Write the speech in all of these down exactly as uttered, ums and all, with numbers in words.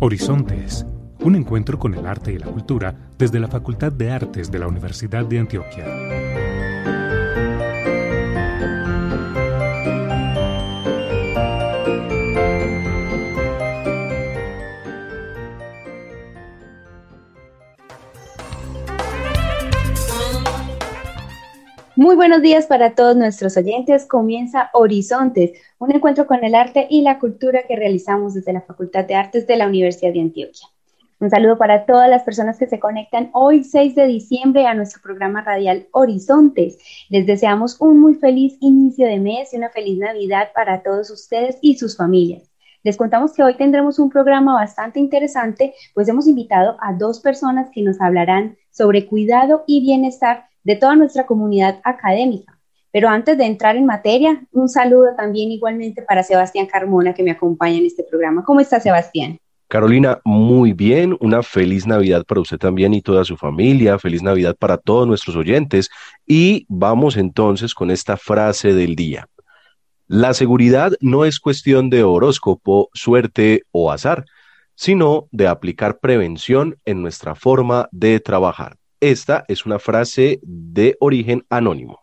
Horizontes, un encuentro con el arte y la cultura desde la Facultad de Artes de la Universidad de Antioquia. Muy buenos días para todos nuestros oyentes. Comienza Horizontes, un encuentro con el arte y la cultura que realizamos desde la Facultad de Artes de la Universidad de Antioquia. Un saludo para todas las personas que se conectan hoy, seis de diciembre, a nuestro programa radial Horizontes. Les deseamos un muy feliz inicio de mes y una feliz Navidad para todos ustedes y sus familias. Les contamos que hoy tendremos un programa bastante interesante, pues hemos invitado a dos personas que nos hablarán sobre cuidado y bienestar de toda nuestra comunidad académica. Pero antes de entrar en materia, un saludo también igualmente para Sebastián Carmona, que me acompaña en este programa. ¿Cómo está, Sebastián? Carolina, muy bien, una feliz Navidad para usted también y toda su familia, feliz Navidad para todos nuestros oyentes, y vamos entonces con esta frase del día. La seguridad no es cuestión de horóscopo, suerte o azar, sino de aplicar prevención en nuestra forma de trabajar. Esta es una frase de origen anónimo.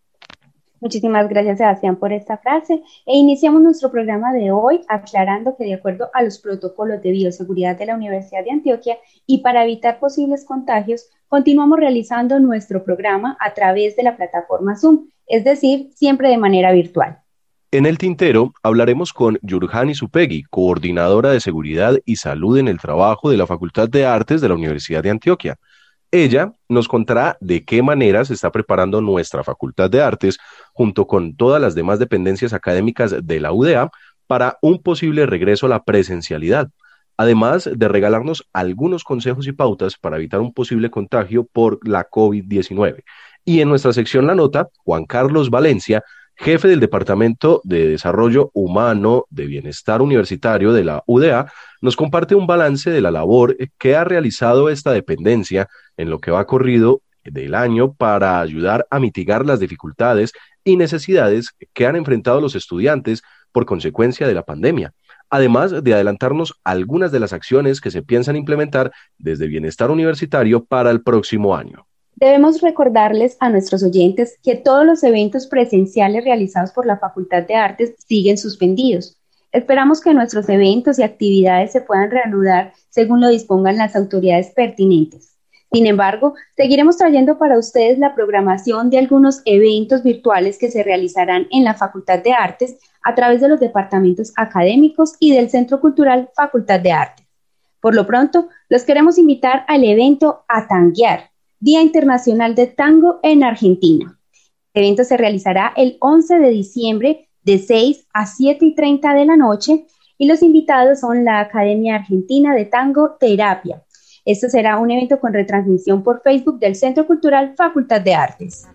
Muchísimas gracias, Sebastián, por esta frase. E iniciamos nuestro programa de hoy aclarando que de acuerdo a los protocolos de bioseguridad de la Universidad de Antioquia y para evitar posibles contagios, continuamos realizando nuestro programa a través de la plataforma Zoom, es decir, siempre de manera virtual. En el tintero hablaremos con Yurjani Supegui, coordinadora de Seguridad y Salud en el Trabajo de la Facultad de Artes de la Universidad de Antioquia. Ella nos contará de qué manera se está preparando nuestra Facultad de Artes, junto con todas las demás dependencias académicas de la U D A, para un posible regreso a la presencialidad, además de regalarnos algunos consejos y pautas para evitar un posible contagio por la COVID diecinueve. Y en nuestra sección La Nota, Juan Carlos Valencia, jefe del Departamento de Desarrollo Humano de Bienestar Universitario de la U D A, nos comparte un balance de la labor que ha realizado esta dependencia en lo que va corrido del año para ayudar a mitigar las dificultades y necesidades que han enfrentado los estudiantes por consecuencia de la pandemia, además de adelantarnos algunas de las acciones que se piensan implementar desde Bienestar Universitario para el próximo año. Debemos recordarles a nuestros oyentes que todos los eventos presenciales realizados por la Facultad de Artes siguen suspendidos. Esperamos que nuestros eventos y actividades se puedan reanudar según lo dispongan las autoridades pertinentes. Sin embargo, seguiremos trayendo para ustedes la programación de algunos eventos virtuales que se realizarán en la Facultad de Artes a través de los departamentos académicos y del Centro Cultural Facultad de Artes. Por lo pronto, los queremos invitar al evento A Tanguear, Día Internacional de Tango en Argentina. El evento se realizará el once de diciembre de seis a siete y treinta de la noche y los invitados son la Academia Argentina de Tango Terapia. Esto será un evento con retransmisión por Facebook del Centro Cultural Facultad de Artes.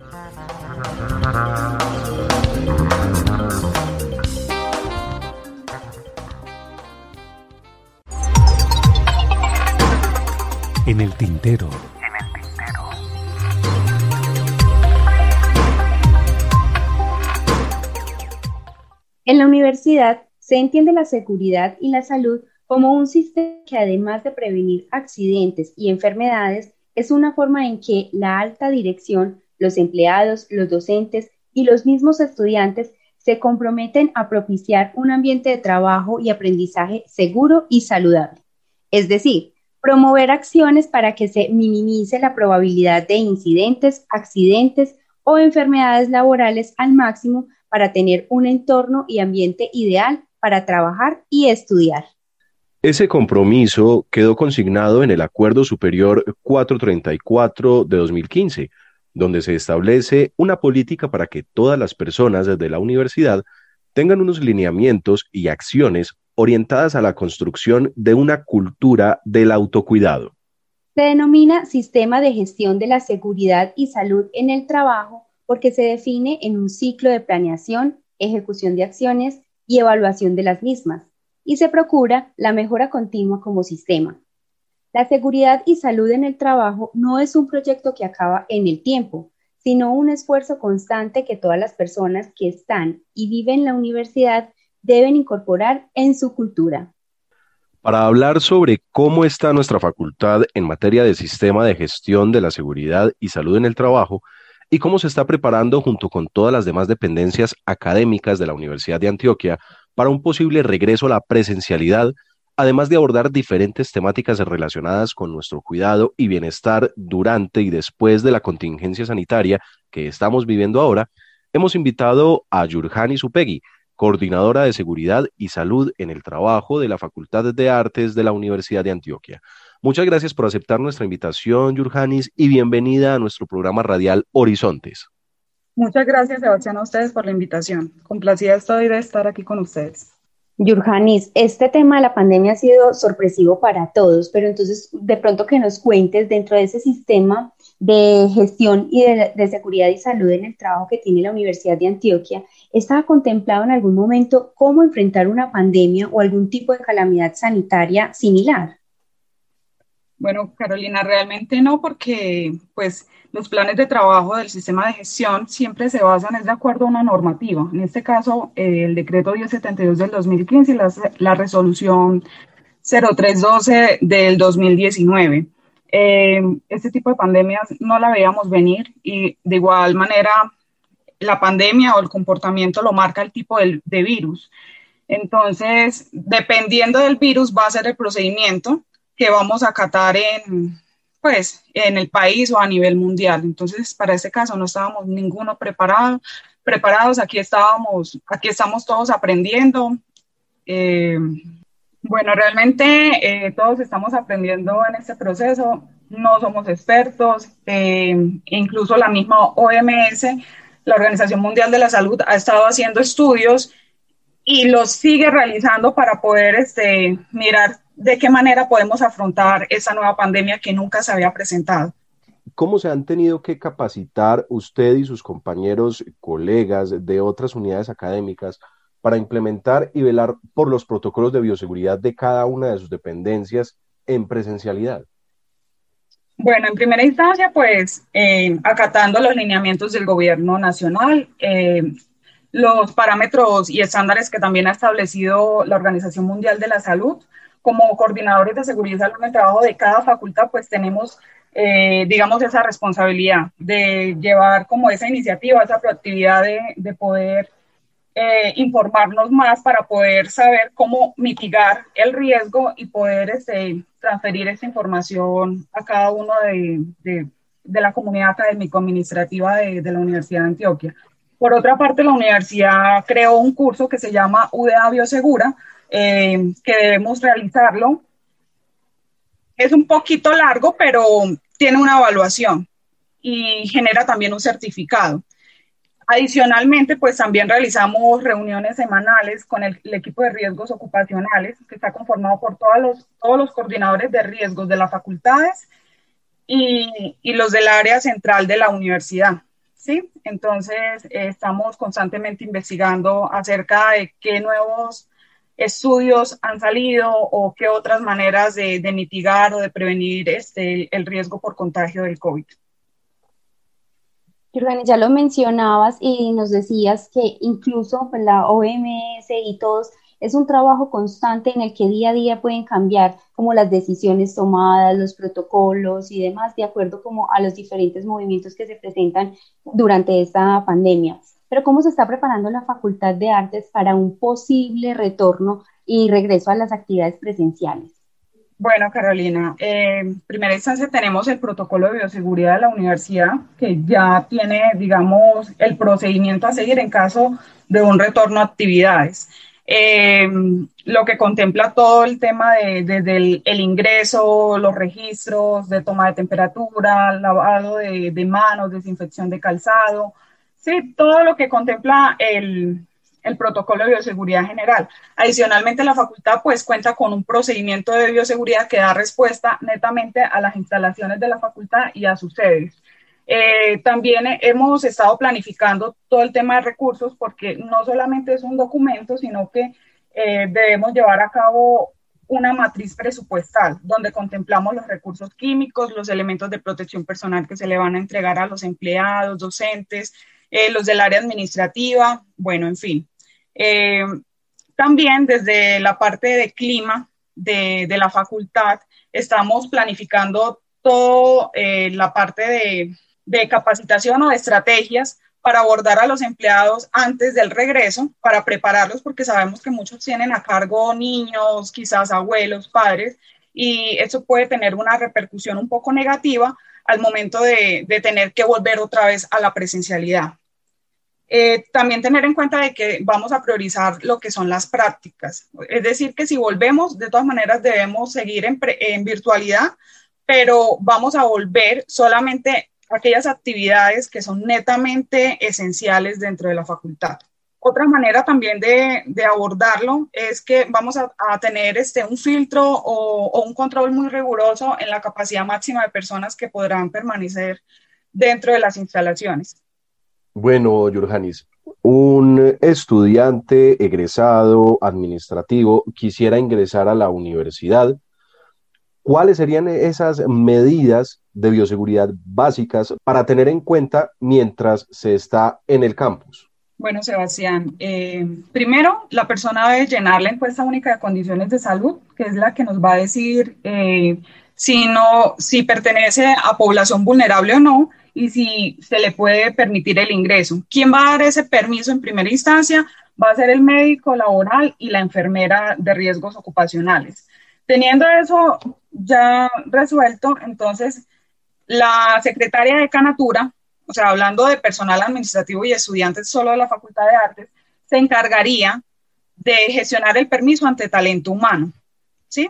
En el tintero. En la universidad se entiende la seguridad y la salud como un sistema que, además de prevenir accidentes y enfermedades, es una forma en que la alta dirección, los empleados, los docentes y los mismos estudiantes se comprometen a propiciar un ambiente de trabajo y aprendizaje seguro y saludable. Es decir, promover acciones para que se minimice la probabilidad de incidentes, accidentes o enfermedades laborales al máximo para tener un entorno y ambiente ideal para trabajar y estudiar. Ese compromiso quedó consignado en el Acuerdo Superior cuatrocientos treinta y cuatro de dos mil quince, donde se establece una política para que todas las personas de la universidad tengan unos lineamientos y acciones orientadas a la construcción de una cultura del autocuidado. Se denomina Sistema de Gestión de la Seguridad y Salud en el Trabajo porque se define en un ciclo de planeación, ejecución de acciones y evaluación de las mismas, y se procura la mejora continua como sistema. La seguridad y salud en el trabajo no es un proyecto que acaba en el tiempo, sino un esfuerzo constante que todas las personas que están y viven en la universidad deben incorporar en su cultura. Para hablar sobre cómo está nuestra facultad en materia de sistema de gestión de la seguridad y salud en el trabajo y cómo se está preparando junto con todas las demás dependencias académicas de la Universidad de Antioquia para un posible regreso a la presencialidad, además de abordar diferentes temáticas relacionadas con nuestro cuidado y bienestar durante y después de la contingencia sanitaria que estamos viviendo ahora, hemos invitado a Yurjani Zupegui, coordinadora de Seguridad y Salud en el Trabajo de la Facultad de Artes de la Universidad de Antioquia. Muchas gracias por aceptar nuestra invitación, Yurjanis, y bienvenida a nuestro programa radial Horizontes. Muchas gracias, Sebastián, a ustedes por la invitación. Complacida estoy de estar aquí con ustedes. Yurjanis, este tema de la pandemia ha sido sorpresivo para todos, pero entonces de pronto que nos cuentes dentro de ese sistema de gestión y de, de seguridad y salud en el trabajo que tiene la Universidad de Antioquia, ¿estaba contemplado en algún momento cómo enfrentar una pandemia o algún tipo de calamidad sanitaria similar? Bueno, Carolina, realmente no, porque pues los planes de trabajo del sistema de gestión siempre se basan es de acuerdo a una normativa. En este caso, eh, el decreto diez setenta y dos del dos mil quince y la, la resolución cero tres doce del dos mil diecinueve. Eh, este tipo de pandemias no la veíamos venir y de igual manera la pandemia o el comportamiento lo marca el tipo de, de virus. Entonces, dependiendo del virus va a ser el procedimiento que vamos a acatar en, pues, en el país o a nivel mundial. Entonces, para este caso no estábamos ninguno preparado, preparados, aquí estábamos, aquí estamos todos aprendiendo. Eh, bueno, realmente eh, todos estamos aprendiendo en este proceso, no somos expertos, eh, incluso la misma O M S, la Organización Mundial de la Salud, ha estado haciendo estudios y los sigue realizando para poder este, mirar de qué manera podemos afrontar esa nueva pandemia que nunca se había presentado. ¿Cómo se han tenido que capacitar usted y sus compañeros, colegas de otras unidades académicas para implementar y velar por los protocolos de bioseguridad de cada una de sus dependencias en presencialidad? Bueno, en primera instancia, pues, eh, acatando los lineamientos del gobierno nacional, eh, los parámetros y estándares que también ha establecido la Organización Mundial de la Salud. Como coordinadores de seguridad y salud en el trabajo de cada facultad, pues tenemos, eh, digamos, esa responsabilidad de llevar como esa iniciativa, esa proactividad de, de poder eh, informarnos más para poder saber cómo mitigar el riesgo y poder este, transferir esa información a cada uno de, de, de la comunidad académico-administrativa de, de la Universidad de Antioquia. Por otra parte, la universidad creó un curso que se llama U D A Biosegura, eh, que debemos realizarlo. Es un poquito largo, pero tiene una evaluación y genera también un certificado. Adicionalmente, pues también realizamos reuniones semanales con el, el equipo de riesgos ocupacionales, que está conformado por todos los, todos los coordinadores de riesgos de las facultades y, y los del área central de la universidad. ¿Sí? Entonces, eh, estamos constantemente investigando acerca de qué nuevos estudios han salido o qué otras maneras de, de mitigar o de prevenir este, el riesgo por contagio del COVID. Yurjani, ya lo mencionabas y nos decías que incluso pues, la O M S y todos, es un trabajo constante en el que día a día pueden cambiar como las decisiones tomadas, los protocolos y demás, de acuerdo como a los diferentes movimientos que se presentan durante esta pandemia. Pero ¿cómo se está preparando la Facultad de Artes para un posible retorno y regreso a las actividades presenciales? Bueno, Carolina, eh, en primera instancia tenemos el protocolo de bioseguridad de la universidad que ya tiene, digamos, el procedimiento a seguir en caso de un retorno a actividades. Eh, lo que contempla todo el tema de, de, del el ingreso, los registros de toma de temperatura, lavado de, de manos, desinfección de calzado, sí, todo lo que contempla el, el protocolo de bioseguridad general. Adicionalmente, la facultad pues cuenta con un procedimiento de bioseguridad que da respuesta netamente a las instalaciones de la facultad y a sus sedes. Eh, también hemos estado planificando todo el tema de recursos porque no solamente es un documento, sino que eh, debemos llevar a cabo una matriz presupuestal donde contemplamos los recursos químicos, los elementos de protección personal que se le van a entregar a los empleados, docentes, eh, los del área administrativa, bueno, en fin. Eh, también desde la parte de clima de, de la facultad, estamos planificando toda eh, la parte de, de capacitación o de estrategias para abordar a los empleados antes del regreso, para prepararlos, porque sabemos que muchos tienen a cargo niños, quizás abuelos, padres, y eso puede tener una repercusión un poco negativa al momento de, de tener que volver otra vez a la presencialidad. Eh, también tener en cuenta de que vamos a priorizar lo que son las prácticas, es decir, que si volvemos, de todas maneras debemos seguir en, pre, en virtualidad, pero vamos a volver solamente aquellas actividades que son netamente esenciales dentro de la facultad. Otra manera también de, de abordarlo es que vamos a, a tener este, un filtro o, o un control muy riguroso en la capacidad máxima de personas que podrán permanecer dentro de las instalaciones. Bueno, Yurjanis, un estudiante egresado administrativo quisiera ingresar a la universidad. ¿Cuáles serían esas medidas de bioseguridad básicas para tener en cuenta mientras se está en el campus? Bueno, Sebastián, eh, primero la persona debe llenar la encuesta única de condiciones de salud, que es la que nos va a decir eh, si, no, si pertenece a población vulnerable o no y si se le puede permitir el ingreso. ¿Quién va a dar ese permiso en primera instancia? Va a ser el médico laboral y la enfermera de riesgos ocupacionales. Teniendo eso ya resuelto, entonces la secretaria de Canatura, o sea, hablando de personal administrativo y estudiantes solo de la Facultad de Artes, se encargaría de gestionar el permiso ante talento humano, ¿sí?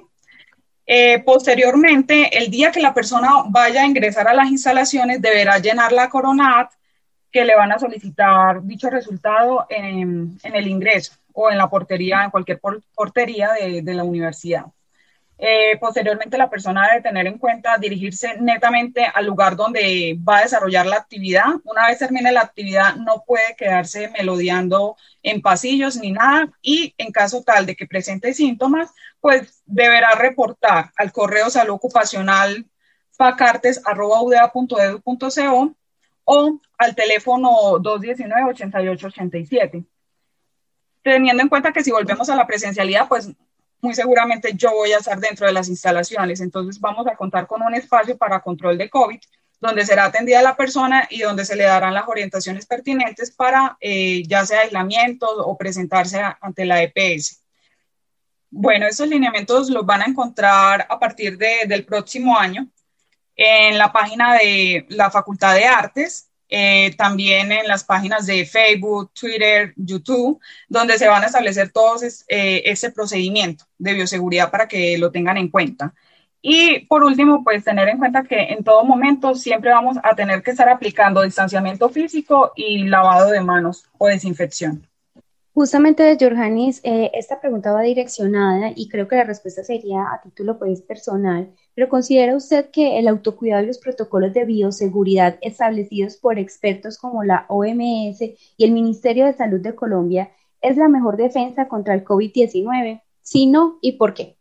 Eh, posteriormente, el día que la persona vaya a ingresar a las instalaciones, deberá llenar la CORONAT que le van a solicitar dicho resultado en, en el ingreso o en la portería, en cualquier portería de, de la universidad. Eh, posteriormente, la persona debe tener en cuenta dirigirse netamente al lugar donde va a desarrollar la actividad. Una vez termine la actividad, no puede quedarse melodeando en pasillos ni nada, y en caso tal de que presente síntomas, pues deberá reportar al correo salud ocupacional facartes arroba u d a punto e d u punto c o o al teléfono dos uno nueve, ocho ocho ocho siete. Teniendo en cuenta que si volvemos a la presencialidad, pues muy seguramente yo voy a estar dentro de las instalaciones, entonces vamos a contar con un espacio para control de COVID, donde será atendida la persona y donde se le darán las orientaciones pertinentes para eh, ya sea aislamientos o presentarse a, ante la E P S. Bueno, estos lineamientos los van a encontrar a partir de, del próximo año en la página de la Facultad de Artes, Eh, también en las páginas de Facebook, Twitter, YouTube, donde se van a establecer todos eh, ese procedimiento de bioseguridad para que lo tengan en cuenta. Y por último, pues tener en cuenta que en todo momento siempre vamos a tener que estar aplicando distanciamiento físico y lavado de manos o desinfección. Justamente de Yurjanis, eh, esta pregunta va direccionada y creo que la respuesta sería a título pues personal, pero ¿considera usted que el autocuidado y los protocolos de bioseguridad establecidos por expertos como la O M S y el Ministerio de Salud de Colombia es la mejor defensa contra el COVID diecinueve? Si no, ¿y por qué?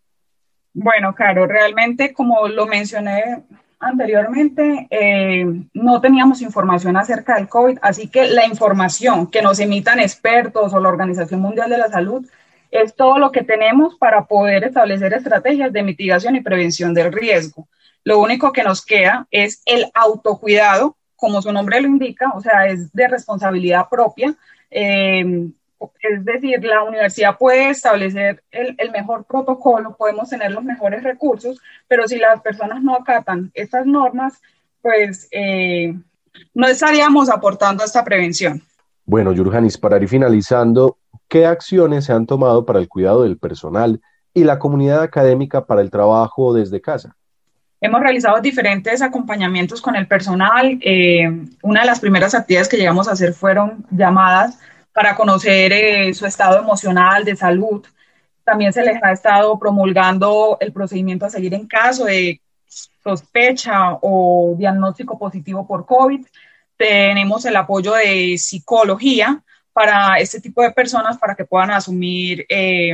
Bueno, Caro, realmente como lo mencioné anteriormente, eh, no teníamos información acerca del COVID, así que la información que nos emitan expertos o la Organización Mundial de la Salud es todo lo que tenemos para poder establecer estrategias de mitigación y prevención del riesgo. Lo único que nos queda es el autocuidado, como su nombre lo indica, o sea, es de responsabilidad propia. Eh, es decir, la universidad puede establecer el, el mejor protocolo, podemos tener los mejores recursos, pero si las personas no acatan estas normas, pues eh, no estaríamos aportando a esta prevención. Bueno, Yurjanis, para ir finalizando, ¿qué acciones se han tomado para el cuidado del personal y la comunidad académica para el trabajo desde casa? Hemos realizado diferentes acompañamientos con el personal. Eh, una de las primeras actividades que llegamos a hacer fueron llamadas para conocer eh, su estado emocional, de salud. También se les ha estado promulgando el procedimiento a seguir en caso de sospecha o diagnóstico positivo por COVID. Tenemos el apoyo de psicología para este tipo de personas para que puedan asumir eh,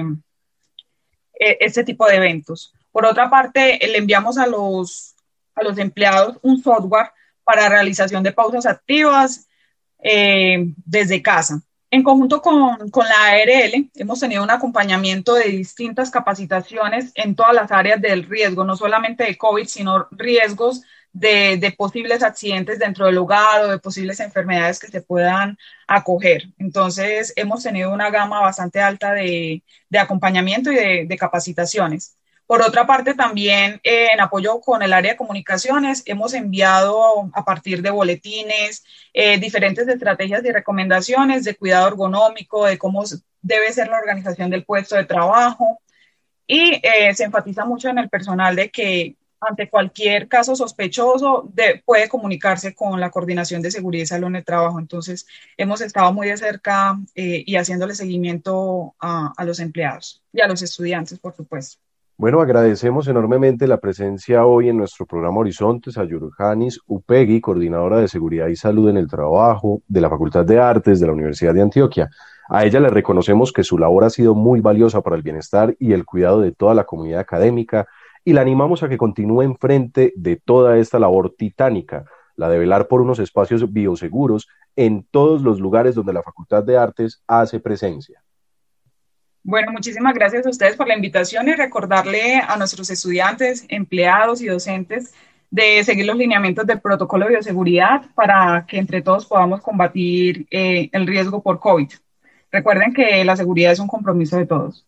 este tipo de eventos. Por otra parte, le enviamos a los, a los empleados un software para realización de pausas activas eh, desde casa. En conjunto con, con la A R L, hemos tenido un acompañamiento de distintas capacitaciones en todas las áreas del riesgo, no solamente de COVID, sino riesgos de, de posibles accidentes dentro del hogar o de posibles enfermedades que se puedan acoger. Entonces, hemos tenido una gama bastante alta de, de acompañamiento y de, de capacitaciones. Por otra parte, también eh, en apoyo con el área de comunicaciones, hemos enviado a partir de boletines eh, diferentes estrategias y recomendaciones de cuidado ergonómico, de cómo debe ser la organización del puesto de trabajo. Y eh, se enfatiza mucho en el personal de que ante cualquier caso sospechoso de, puede comunicarse con la Coordinación de Seguridad y Salud en el Trabajo. Entonces, hemos estado muy de cerca eh, y haciéndole seguimiento a, a los empleados y a los estudiantes, por supuesto. Bueno, agradecemos enormemente la presencia hoy en nuestro programa Horizontes a Yurjanis Upegui, coordinadora de Seguridad y Salud en el Trabajo de la Facultad de Artes de la Universidad de Antioquia. A ella le reconocemos que su labor ha sido muy valiosa para el bienestar y el cuidado de toda la comunidad académica y la animamos a que continúe enfrente de toda esta labor titánica, la de velar por unos espacios bioseguros en todos los lugares donde la Facultad de Artes hace presencia. Bueno, muchísimas gracias a ustedes por la invitación y recordarle a nuestros estudiantes, empleados y docentes de seguir los lineamientos del protocolo de bioseguridad para que entre todos podamos combatir eh, el riesgo por COVID. Recuerden que la seguridad es un compromiso de todos.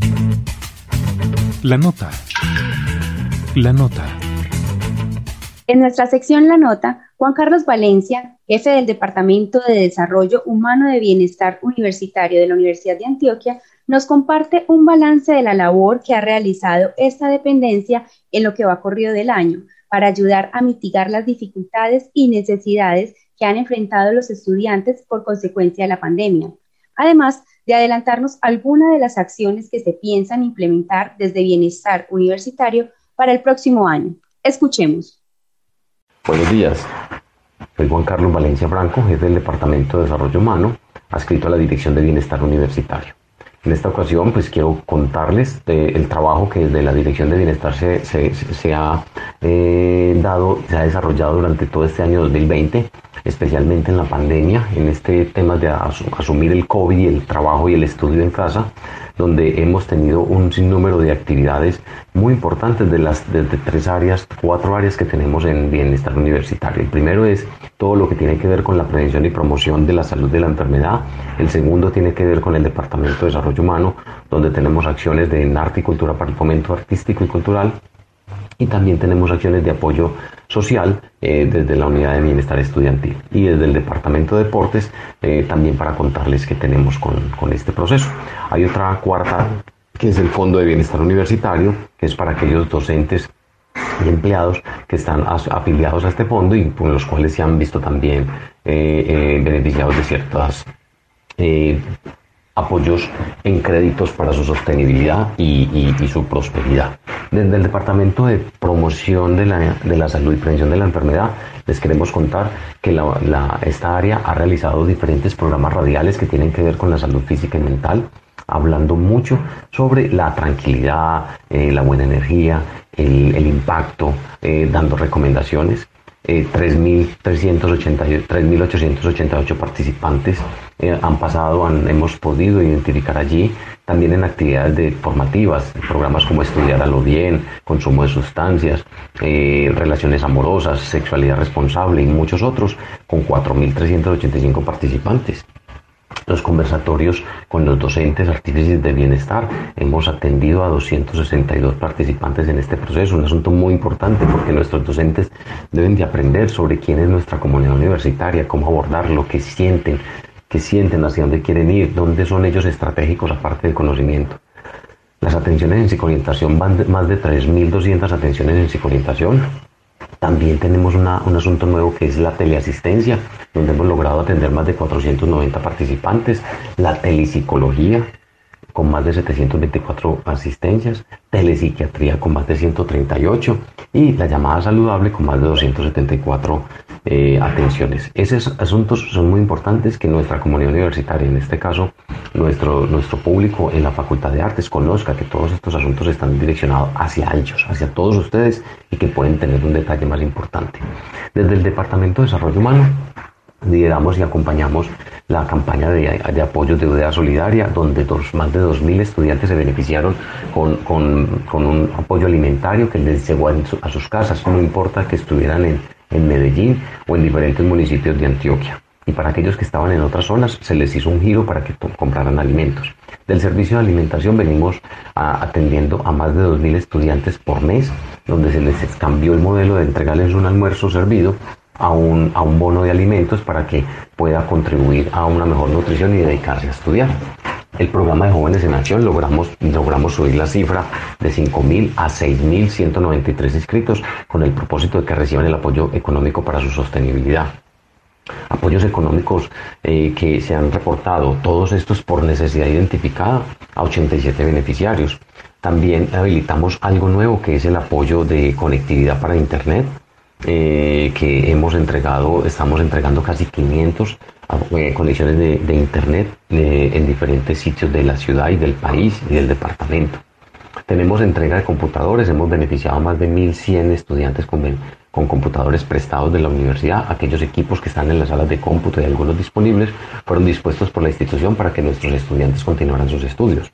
La nota. La nota. En nuestra sección La Nota, Juan Carlos Valencia, jefe del Departamento de Desarrollo Humano de Bienestar Universitario de la Universidad de Antioquia, nos comparte un balance de la labor que ha realizado esta dependencia en lo que va corrido del año para ayudar a mitigar las dificultades y necesidades que han enfrentado los estudiantes por consecuencia de la pandemia, además de adelantarnos algunas de las acciones que se piensan implementar desde Bienestar Universitario para el próximo año. Escuchemos. Buenos días, soy Juan Carlos Valencia Franco, jefe del Departamento de Desarrollo Humano, adscrito a la Dirección de Bienestar Universitario. En esta ocasión, pues quiero contarles del trabajo que desde la Dirección de Bienestar se, se, se ha eh, dado, se ha desarrollado durante todo este año dos mil veinte, especialmente en la pandemia, en este tema de asu- asumir el COVID y el trabajo y el estudio en casa, donde hemos tenido un sinnúmero de actividades muy importantes de las desde tres áreas, cuatro áreas que tenemos en Bienestar Universitario. El primero es todo lo que tiene que ver con la prevención y promoción de la salud de la enfermedad. El segundo tiene que ver con el Departamento de Desarrollo Humano, donde tenemos acciones de arte y cultura para el fomento artístico y cultural. Y también tenemos acciones de apoyo social eh, desde la Unidad de Bienestar Estudiantil y desde el Departamento de Deportes eh, también para contarles qué tenemos con, con este proceso. Hay otra cuarta que es el Fondo de Bienestar Universitario, que es para aquellos docentes y empleados que están as- afiliados a este fondo y por los cuales se han visto también eh, eh, beneficiados de ciertas eh, apoyos en créditos para su sostenibilidad y, y, y su prosperidad. Desde el Departamento de Promoción de la, de la Salud y Prevención de la Enfermedad, les queremos contar que la, la, esta área ha realizado diferentes programas radiales que tienen que ver con la salud física y mental, hablando mucho sobre la tranquilidad, eh, la buena energía, el, el impacto, eh, dando recomendaciones. Eh, tres mil ochocientos ochenta y ocho participantes eh, han pasado, han, hemos podido identificar allí, también en actividades de formativas, programas como Estudiar a lo Bien, consumo de sustancias, eh, relaciones amorosas, sexualidad responsable y muchos otros, con cuatro mil trescientos ochenta y cinco participantes. Los conversatorios con los docentes artífices de bienestar, hemos atendido a doscientos sesenta y dos participantes en este proceso, un asunto muy importante porque nuestros docentes deben de aprender sobre quién es nuestra comunidad universitaria, cómo abordarlo, qué sienten, qué sienten, hacia dónde quieren ir, dónde son ellos estratégicos aparte del conocimiento. Las atenciones en psicoorientación van de, más de tres mil doscientas atenciones en psicoorientación. También tenemos una, un asunto nuevo que es la teleasistencia, donde hemos logrado atender más de cuatrocientos noventa participantes, la telepsicología con más de setecientas veinticuatro asistencias, telepsiquiatría con más de ciento treinta y ocho y la llamada saludable con más de doscientas setenta y cuatro eh, atenciones. Esos asuntos son muy importantes que nuestra comunidad universitaria, en este caso nuestro, nuestro público en la Facultad de Artes, conozca que todos estos asuntos están direccionados hacia ellos, hacia todos ustedes y que pueden tener un detalle más importante. Desde el Departamento de Desarrollo Humano lideramos y acompañamos la campaña de, de apoyo de U D A Solidaria, donde dos, más de dos mil estudiantes se beneficiaron con, con, con un apoyo alimentario que les llegó a, su, a sus casas, no importa que estuvieran en, en Medellín o en diferentes municipios de Antioquia. Y para aquellos que estaban en otras zonas se les hizo un giro para que compraran alimentos. Del servicio de alimentación venimos a, atendiendo a más de dos mil estudiantes por mes, donde se les cambió el modelo de entregarles un almuerzo servido a un, a un bono de alimentos para que pueda contribuir a una mejor nutrición y dedicarse a estudiar. El programa de Jóvenes en Acción logramos, logramos subir la cifra de cinco mil a seis mil ciento noventa y tres inscritos con el propósito de que reciban el apoyo económico para su sostenibilidad. Apoyos económicos eh, que se han reportado, todos estos por necesidad identificada, a ochenta y siete beneficiarios. También habilitamos algo nuevo que es el apoyo de conectividad para Internet, eh, que hemos entregado, estamos entregando casi quinientas eh, conexiones de, de Internet eh, en diferentes sitios de la ciudad y del país y del departamento. Tenemos entrega de computadores, hemos beneficiado a más de mil cien estudiantes con, con computadores prestados de la universidad. Aquellos equipos que están en las salas de cómputo y algunos disponibles fueron dispuestos por la institución para que nuestros estudiantes continuaran sus estudios.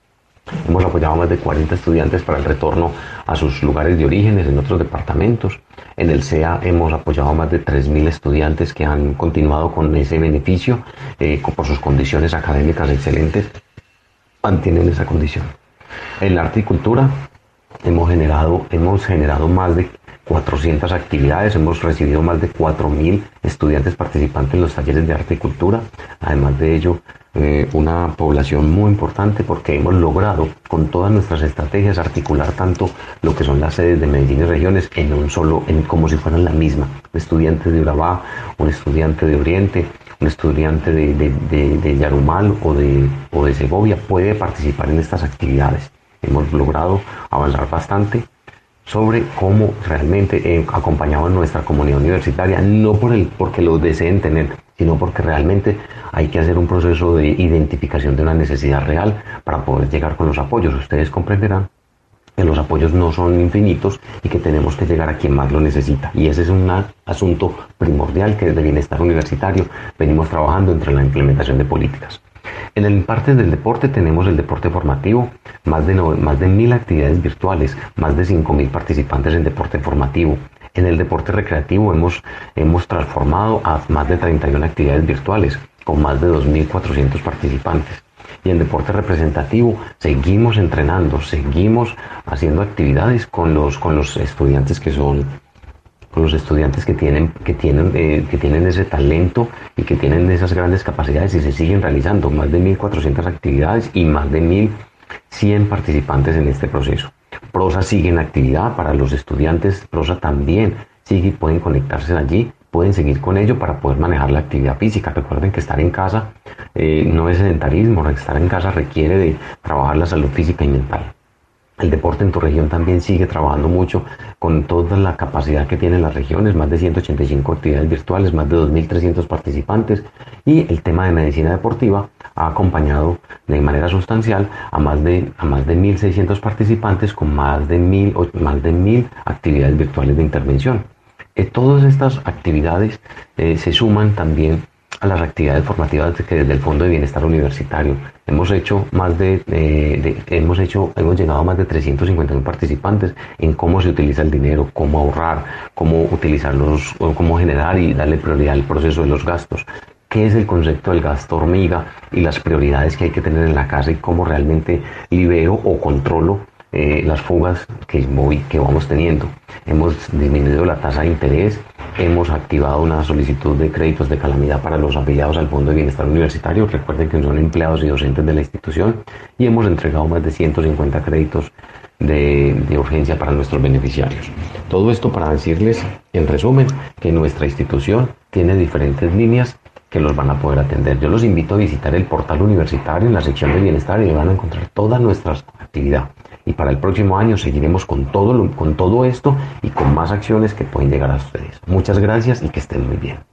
Hemos apoyado a más de cuarenta estudiantes para el retorno a sus lugares de orígenes en otros departamentos. En el C E A hemos apoyado a más de tres mil estudiantes que han continuado con ese beneficio eh, por sus condiciones académicas excelentes, mantienen esa condición. En la arte y cultura hemos generado, hemos generado más de cuatrocientas actividades, hemos recibido más de cuatro mil estudiantes participantes en los talleres de arte y cultura. Además de ello, eh, una población muy importante porque hemos logrado con todas nuestras estrategias articular tanto lo que son las sedes de Medellín y regiones en un solo, en, como si fueran la misma. Un estudiante de Urabá, un estudiante de Oriente, un estudiante de, de, de, de Yarumal o de, o de Segovia puede participar en estas actividades. Hemos logrado avanzar bastante sobre cómo realmente eh, acompañamos nuestra comunidad universitaria, no por el, porque lo deseen tener, sino porque realmente hay que hacer un proceso de identificación de una necesidad real para poder llegar con los apoyos. Ustedes comprenderán que los apoyos no son infinitos y que tenemos que llegar a quien más lo necesita. Y ese es un asunto primordial que desde Bienestar Universitario venimos trabajando entre la implementación de políticas. En el parte del deporte tenemos el deporte formativo, más de, no, más de mil actividades virtuales, más de cinco mil participantes en deporte formativo. En el deporte recreativo hemos, hemos transformado a más de treinta y una actividades virtuales, con más de dos mil cuatrocientos participantes. Y en deporte representativo seguimos entrenando, seguimos haciendo actividades con los, con los estudiantes que son... con los estudiantes que tienen, que, tienen, eh, que tienen ese talento y que tienen esas grandes capacidades y se siguen realizando más de mil cuatrocientas actividades y más de mil cien participantes en este proceso. Prosa sigue en actividad para los estudiantes, Prosa también sigue y pueden conectarse allí, pueden seguir con ello para poder manejar la actividad física. Recuerden que estar en casa eh, no es sedentarismo, estar en casa requiere de trabajar la salud física y mental. El deporte en tu región también sigue trabajando mucho con toda la capacidad que tienen las regiones, más de ciento ochenta y cinco actividades virtuales, más de dos mil trescientos participantes, y el tema de medicina deportiva ha acompañado de manera sustancial a más de, a más de mil seiscientos participantes con más de mil, más de mil actividades virtuales de intervención. Eh, todas estas actividades eh, se suman también a las actividades formativas que desde el Fondo de Bienestar Universitario hemos hecho más de, eh, de hemos hecho hemos llegado a más de trescientos cincuenta mil participantes en cómo se utiliza el dinero, cómo ahorrar, cómo utilizarlos, cómo generar y darle prioridad al proceso de los gastos. ¿Qué es el concepto del gasto hormiga y las prioridades que hay que tener en la casa y cómo realmente libero o controlo eh, las fugas que, voy, que vamos teniendo? Hemos disminuido la tasa de interés, hemos activado una solicitud de créditos de calamidad para los afiliados al Fondo de Bienestar Universitario. Recuerden que son empleados y docentes de la institución y hemos entregado más de ciento cincuenta créditos de, de urgencia para nuestros beneficiarios. Todo esto para decirles, en resumen, que nuestra institución tiene diferentes líneas que los van a poder atender. Yo los invito a visitar el portal universitario en la sección de bienestar y van a encontrar toda nuestra actividad. Y para el próximo año seguiremos con todo, lo, con todo esto y con más acciones que pueden llegar a ustedes. Muchas gracias y que estén muy bien.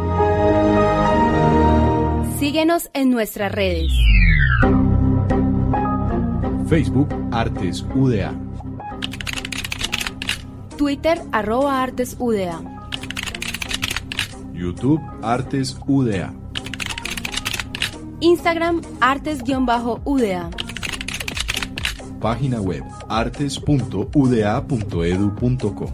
Síguenos en nuestras redes. Facebook Artes U D A. Twitter arroba Artes U D A. YouTube Artes U D A. Instagram, artes-U D A. Página web artes punto u d a punto e d u punto co.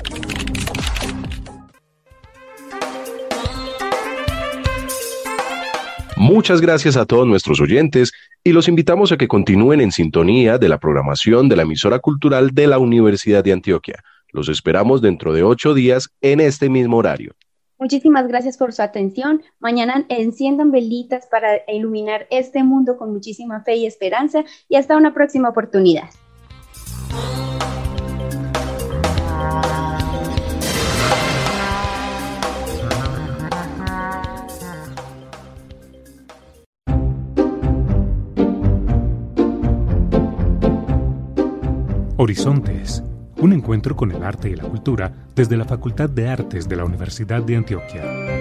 Muchas gracias a todos nuestros oyentes y los invitamos a que continúen en sintonía de la programación de la emisora cultural de la Universidad de Antioquia. Los esperamos dentro de ocho días en este mismo horario. Muchísimas gracias por su atención. Mañana enciendan velitas para iluminar este mundo con muchísima fe y esperanza y hasta una próxima oportunidad. Horizontes, un encuentro con el arte y la cultura desde la Facultad de Artes de la Universidad de Antioquia.